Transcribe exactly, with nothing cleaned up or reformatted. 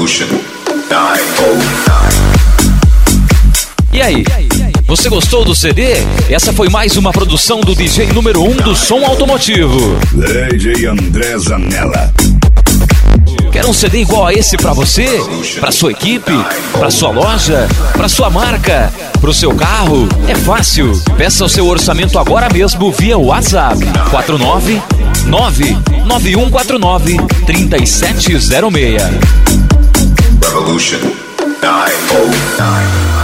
Revolution nove zero nove. E aí, você gostou do C D? Essa foi mais uma produção do D J número um do som automotivo, D J André Zanella. Quer um C D igual a esse pra você? Pra sua equipe? Pra sua loja? Pra sua marca? Pro seu carro? É fácil. Peça o seu orçamento agora mesmo via WhatsApp quatro nove nove nove um quatro nove três sete zero seis. Revolution nove zero nove.